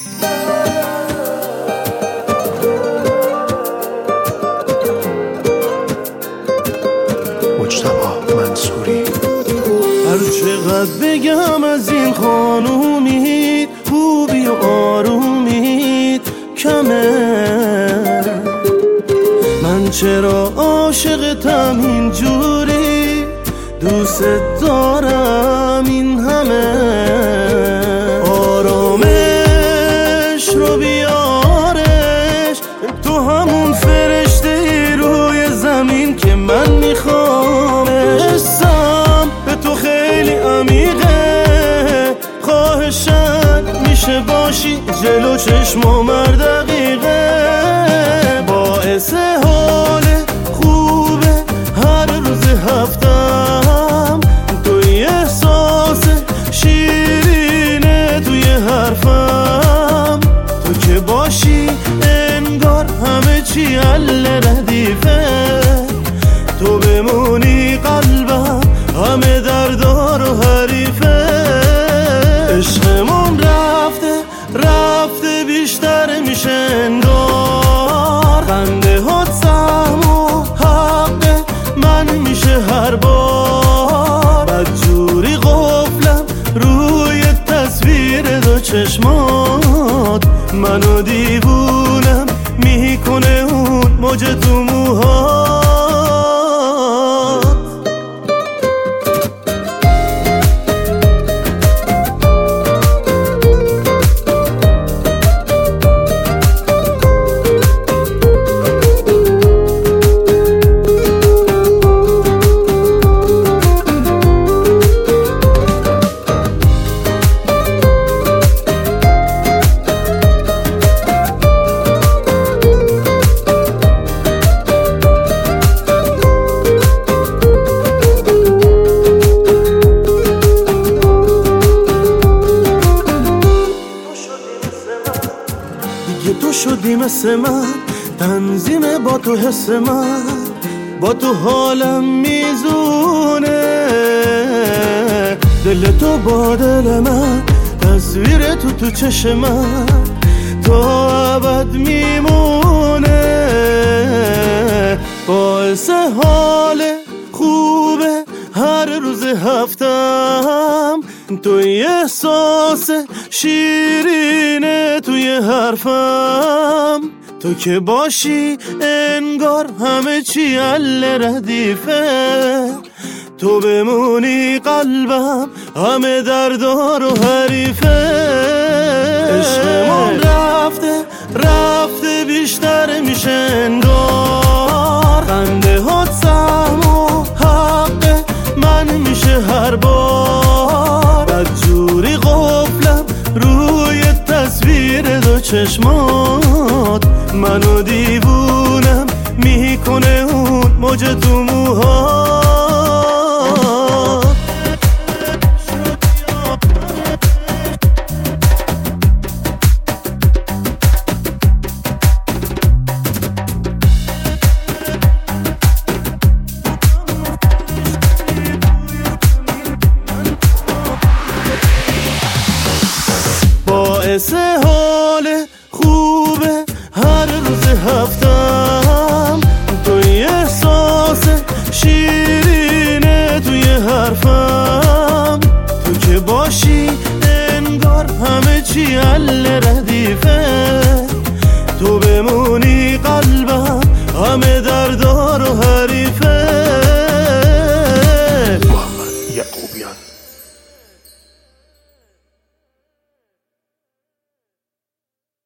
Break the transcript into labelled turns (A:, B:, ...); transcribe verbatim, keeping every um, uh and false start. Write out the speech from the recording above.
A: مجتبی منصوری.
B: هر چقدر بگم از این خانومید، خوبی و آرومید کمه. من چرا عاشقتم اینجوری، دوست دارم این همه. آرامش رو بیارش، تو همون فرشته ای روی زمین که من میخوامش. حسم به تو خیلی عمیقه، خواهشت میشه باشی جلو چشم و مردقیقه. باعث حال خوبه هر روز هفتم، توی احساس شیرینه توی حرفم. تو که باشی انگار همه چی حل ردیفه، تو بمونی قلبم همه دردار و حریفه. عشقمون رفته رفته بیشتر میشه انگار، خنده ها سهم و حق من میشه هر بار. بدجوری قفلم روی تصویر دو چشمات، منو دیوونم میکنه اون موج تو موهات. دیگه تو شدی مثل من، تنظیم با تو حس من، با تو حالم میزونه. دل تو با دل من، تصویر تو تو چشم من، تا ابد میمونه. باعث حال خوبه هر روز هفتم، توی احساس شیرینه توی حرفم. تو که باشی انگار همه چی حل ردیفه، تو بمونی قلبم همه دردار و حریفه. عشقمون رفته رفته بیشتر میشه انگار، خنده ها سهم و حق من میشه هر بار. بدجوری قفلم روی تصویر دو چشمات، منو دیوونم میکنه اون موج تو موهات. باعث حال خوبه هر روز هفتم، توی احساس شیرینه توی حرفم. تو که باشی انگار همه چی حل ردیفه،